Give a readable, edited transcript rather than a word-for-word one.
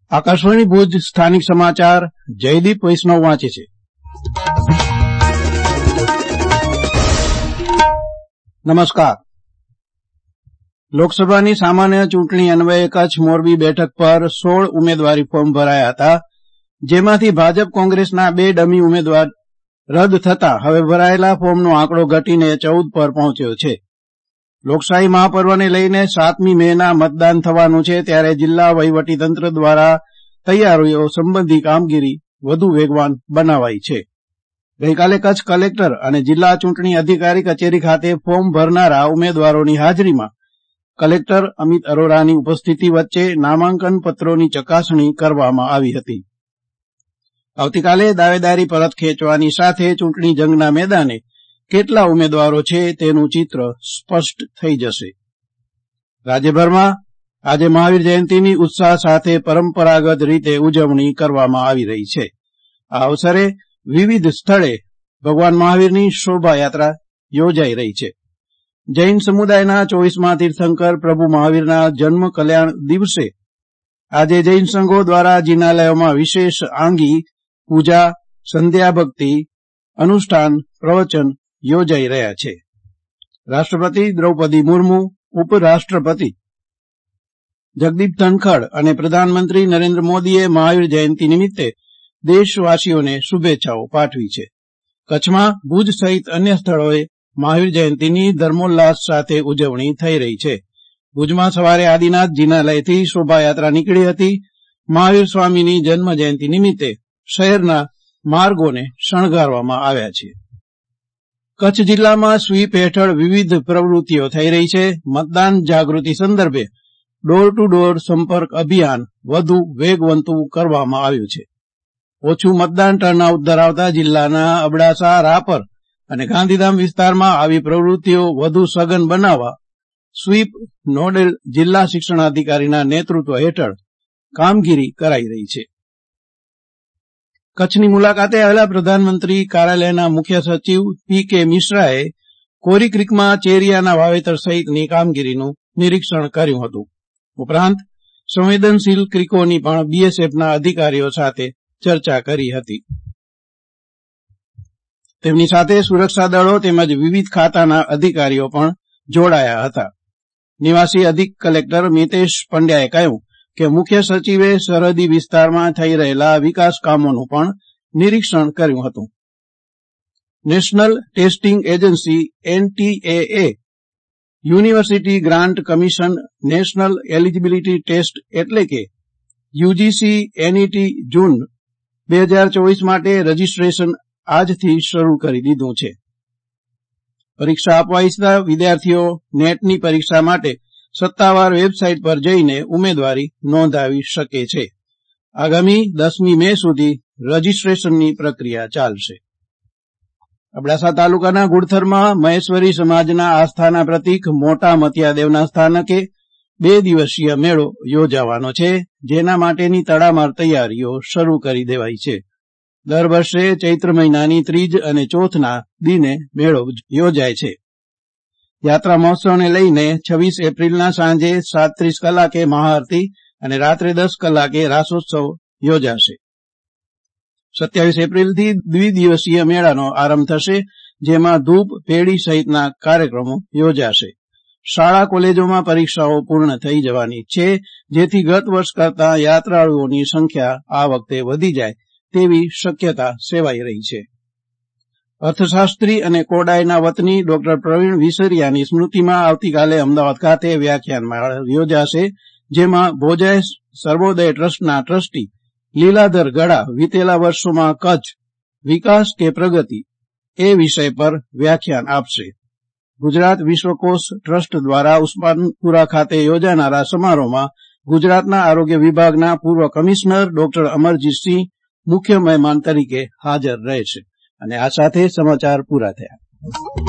આકાશવાણી ભુજ સ્થાનિક સમાચાર જયદીપ વૈષ્ણવ વાંચે છે. નમસ્કાર. લોકસભાની સામાન્ય ચૂંટણી અન્વયે કચ્છ મોરબી બેઠક પર 16 ઉમેદવારી ફોર્મ ભરાયા હતા, જેમાંથી ભાજપ કોંગ્રેસના 2 ડમી ઉમેદવાર રદ થતા હવે ભરાયેલા ફોર્મનો આંકડો ઘટીને 14 પર પહોંચ્યો છે. લોકશાહી મહાપર્વને લઈને 7મી મેના મતદાન થવાનું છે, ત્યારે જિલ્લા વહીવટીતંત્ર દ્વારા તૈયારીઓ સંબંધી કામગીરી વધુ વેગવાન બનાવાઈ છે. ગઈકાલે કચ્છ કલેક્ટર અને જિલ્લા ચૂંટણી અધિકારી કચેરી ખાતે ફોર્મ ભરનારા ઉમેદવારોની હાજરીમાં કલેક્ટર અમિત અરોરાની ઉપસ્થિતિ વચ્ચે નામાંકન પત્રોની ચકાસણી કરવામાં આવી હતી. આવતીકાલે દાવેદારી પરત ખેંચવાની સાથે ચૂંટણી જંગના મેદાને કેટલા ઉમેદવારો છે તેનું ચિત્ર સ્પષ્ટ થઈ જશે. રાજ્યભરમાં આજે મહાવીર જયંતિની ઉત્સાહ સાથે પરંપરાગત રીતે ઉજવણી કરવામાં આવી રહી છે. આ અવસરે વિવિધ સ્થળે ભગવાન મહાવીરની શોભાયાત્રા યોજાઈ રહી છે. જૈન સમુદાયના 24મા તીર્થંકર પ્રભુ મહાવીરના જન્મ કલ્યાણ દિવસે આજે જૈન સંઘો દ્વારા જિનાલયોમાં વિશેષ આંગી પૂજા, સંધ્યા ભક્તિ, અનુષ્ઠાન, પ્રવચન યોજાઈ રહ્યા છે. રાષ્ટ્રપતિ દ્રૌપદી મુર્મુ, ઉપરાષ્ટ્રપતિ જગદીપ ધનખડ અને પ્રધાનમંત્રી નરેન્દ્ર મોદીએ મહાવીર જયંતિ નિમિત્તે દેશવાસીઓને શુભેચ્છાઓ પાઠવી છે. કચ્છમાં ભુજ સહિત અન્ય સ્થળોએ મહાવીર જયંતિની ધર્મોલ્લાસ સાથે ઉજવણી થઈ રહી છે. ભુજમાં સવારે આદિનાથ જિનાલયથી શોભાયાત્રા નીકળી હતી. મહાવીર સ્વામીની જન્મ જયંતિ નિમિત્તે શહેરના માર્ગોને શણગારવામાં આવ્યા છે. કચ્છ જિલ્લામાં સ્વીપ હેઠળ વિવિધ પ્રવૃત્તિઓ થઈ રહી છે. મતદાન જાગૃતિ સંદર્ભે ડોર ટુ ડોર સંપર્ક અભિયાન વધુ વેગવંતું કરવામાં આવ્યું છે. ઓછું મતદાન ટર્નઆઉટ ધરાવતા જિલ્લાના અબડાસા, રાપર અને ગાંધીધામ વિસ્તારમાં આવી પ્રવૃત્તિઓ વધુ સઘન બનાવવા સ્વીપ નોડેલ જિલ્લા શિક્ષણાધિકારીના નેતૃત્વ હેઠળ કામગીરી કરાઈ રહી છે. કચ્છની મુલાકાતે આવેલા પ્રધાનમંત્રી કાર્યાલયના મુખ્ય સચિવ પી.કે. મિશ્રાએ કોરી ક્રીકમાં ચેરિયાના વાવેતર સહિતની કામગીરીનું નિરીક્ષણ કર્યું હતું. ઉપરાંત સંવેદનશીલ ક્રીકોની પણ બીએસએફના અધિકારીઓ સાથે ચર્ચા કરી હતી. તેમની સાથે સુરક્ષા દળો તેમજ વિવિધ ખાતાના અધિકારીઓ પણ જોડાયા હતા. નિવાસી અધિક કલેક્ટર મિતેશ પંડ્યાએ કહ્યું કે મુખ્ય સચિવે સરહદી વિસ્તારમાં થઈ રહેલા વિકાસ કામોનું પણ નિરીક્ષણ કર્યું હતું. નેશનલ ટેસ્ટિંગ એજન્સી એનટીએએ, University Grant Commission, National Eligibility Test એટલે કે યુજીસી એનઈટી જૂન 2024 માટે રજીસ્ટ્રેશન આજથી શરૂ કરી દીધું છે. પરીક્ષા આપવા ઇચ્છતા વિદ્યાર્થીઓ નેટની પરીક્ષા માટે સત્તાવાર વેબસાઇટ પર જઈને ઉમેદવારી નોંધાવી શકે છે. આગામી 10મી મે સુધી રજીસ્ટ્રેશનની પ્રક્રિયા ચાલશે. અબડાસા તાલુકાના ગુડથરમાં મહેશ્વરી સમાજના આસ્થાના પ્રતીક મોટા મતિયાદેવના સ્થાનકે 2 દિવસીય મેળો યોજાવાનો છે, જેના માટેની તડામાર તૈયારીઓ શરૂ કરી દેવાઈ છે. દર વર્ષે ચૈત્ર મહિનાની ત્રીજ અને ચોથના દિને મેળો યોજાય છે. યાત્રા મહોત્સવને લઈને 26 એપ્રિલના સાંજે 7:30 કલાકે મહાઆરતી અને રાત્રે 10 કલાકે રાસોત્સવ યોજાશે. 27 એપ્રિલથી દ્વિદિવસીય મેળાનો આરંભ થશે, જેમાં ધૂપ, પેડી સહિતના કાર્યક્રમો યોજાશે. શાળા કોલેજોમાં પરીક્ષાઓ પૂર્ણ થઈ જવાની છે, જેથી ગત વર્ષ કરતાં યાત્રાળુઓની સંખ્યા આ વખતે વધી જાય તેવી શક્યતા સેવાઈ રહી છે. અર્થશાસ્ત્રી અને કોડાઈના વતની ડોક્ટર પ્રવીણ વિસરિયાની સ્મૃતિમાં આવતીકાલે અમદાવાદ ખાતે વ્યાખ્યાનમાળા યોજાશે, જેમાં ભોજાય સર્વોદય ટ્રસ્ટના ટ્રસ્ટી લીલાધર ગડા વિતેલા વર્ષોમાં કચ્છ વિકાસ કે પ્રગતિ એ વિષય પર વ્યાખ્યાન આપશે. ગુજરાત વિશ્વકોશ ટ્રસ્ટ દ્વારા ઉસ્માનપુરા ખાતે યોજાનારા સમારોહમાં ગુજરાતના આરોગ્ય વિભાગના પૂર્વ કમિશનર ડોક્ટર અમરજીતસિંહ મુખ્ય મહેમાન તરીકે હાજર રહેશે. અને આ સાથે સમાચાર પૂરા થયા.